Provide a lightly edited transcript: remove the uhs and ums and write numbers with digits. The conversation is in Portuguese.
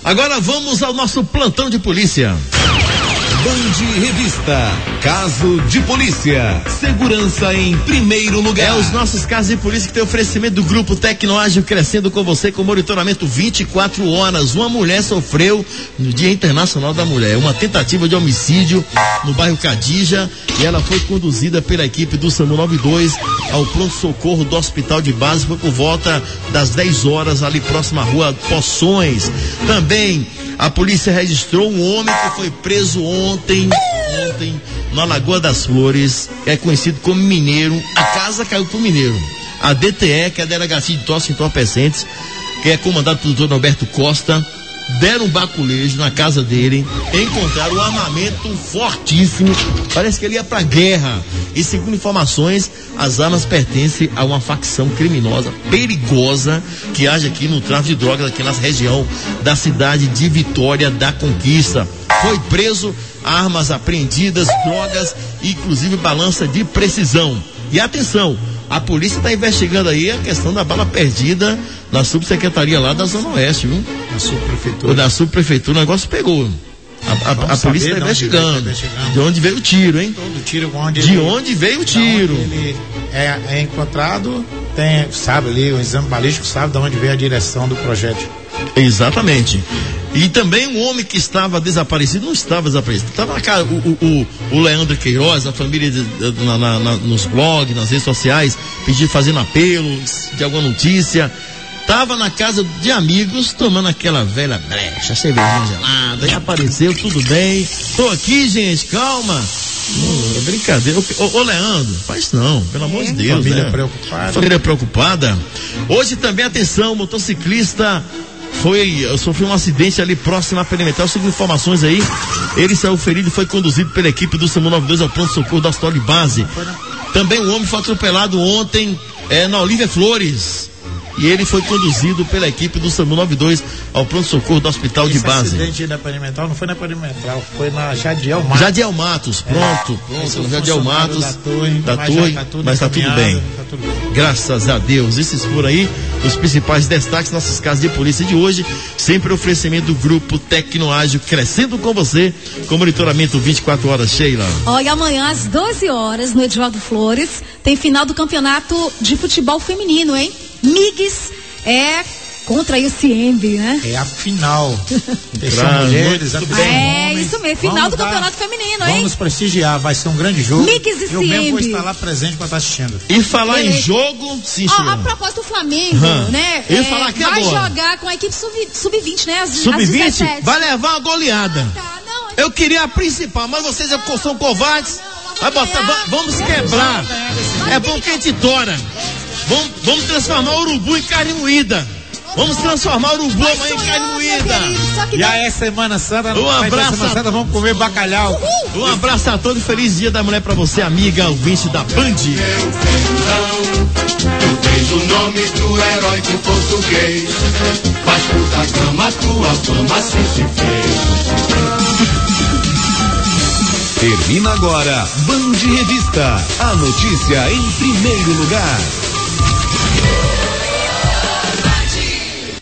Agora vamos ao nosso plantão de polícia. Band Revista, caso de polícia, segurança em primeiro lugar. Os nossos casos de polícia que tem oferecimento do Grupo Tecnoágil, crescendo com você com monitoramento 24 horas. Uma mulher sofreu no Dia Internacional da Mulher uma tentativa de homicídio no bairro Cadija e ela foi conduzida pela equipe do SAMU 92 ao pronto-socorro do Hospital de Base. Foi por volta das 10 horas ali próxima à rua Poções. Também a polícia registrou um homem que foi preso ontem na Lagoa das Flores, que é conhecido como Mineiro. A casa caiu pro Mineiro. A DTE, que é a Delegacia de Tosse e Entorpecentes, que é comandado pelo doutor Alberto Costa, deram um baculejo na casa dele, encontraram um armamento fortíssimo, parece que ele ia pra guerra. E segundo informações, as armas pertencem a uma facção criminosa, perigosa, que age aqui no tráfico de drogas, aqui na região da cidade de Vitória da Conquista. Foi preso, armas apreendidas, drogas, inclusive balança de precisão. E atenção, a polícia está investigando aí a questão da bala perdida na subsecretaria lá da Zona Oeste, viu? Da subprefeitura, o negócio pegou. A polícia está investigando. De onde veio o tiro, hein? Todo tiro, onde veio o tiro? Ele é encontrado, sabe ali, o exame balístico sabe de onde veio a direção do projétil. Exatamente. E também um homem que estava desaparecido, não estava desaparecido, estava na casa, o Leandro Queiroz, a família nos blogs, nas redes sociais, fazendo apelos de alguma notícia. Estava na casa de amigos, tomando aquela velha brecha, cervejinha gelada, e apareceu, tudo bem. Tô aqui, gente, calma. É brincadeira. Ô Leandro, faz não, pelo amor de Deus. Família preocupada. Família preocupada. Hoje também, atenção, motociclista sofreu um acidente ali próximo à perimetral. Segundo informações aí, ele saiu ferido e foi conduzido pela equipe do SAMU 92 ao pronto-socorro do Hospital de Base. Também um homem foi atropelado ontem na Olívia Flores. E ele foi conduzido pela equipe do SAMU 92 ao pronto-socorro do Hospital de Base. Esse acidente da perimetral não foi na perimetral, foi na Jadiel Matos. Jadiel Matos, pronto. Jadiel Matos, da torre, mas tá tudo bem. Graças a Deus. Esses foram aí os principais destaques nossos casos de polícia de hoje. Sempre oferecimento do Grupo Tecnoágil, crescendo com você, com monitoramento 24 horas, Sheila. Olha, amanhã às 12 horas, no Edivaldo Flores, tem final do campeonato de futebol feminino, hein? Migues contra o Ciembe, né? É a final. São mulheres, a homens. Isso mesmo, final do campeonato feminino, hein? Vamos prestigiar, vai ser um grande jogo. Migues e Eu Ciembe. mesmo vou estar lá presente para estar assistindo. E falar em jogo, sim, a propósito do Flamengo, né? Eu ia falar aqui vai agora. Jogar com a equipe sub-20, né? Sub-20 vai levar uma goleada. Não, eu queria a principal, mas vocês são covardes. Vamos quebrar. É bom que a gente tora. Vamos transformar o urubu em carne moída. Vamos transformar o urubu amanhã em carne moída. E aí, Semana Santa, Semana Santa vamos comer bacalhau. Um abraço a todos, feliz Dia da Mulher pra você, amiga, ouvinte da Band. Tu tens o nome do heróico português, faz puta cama, tua fama assim se fez. Termina agora Band Revista, a notícia em primeiro lugar.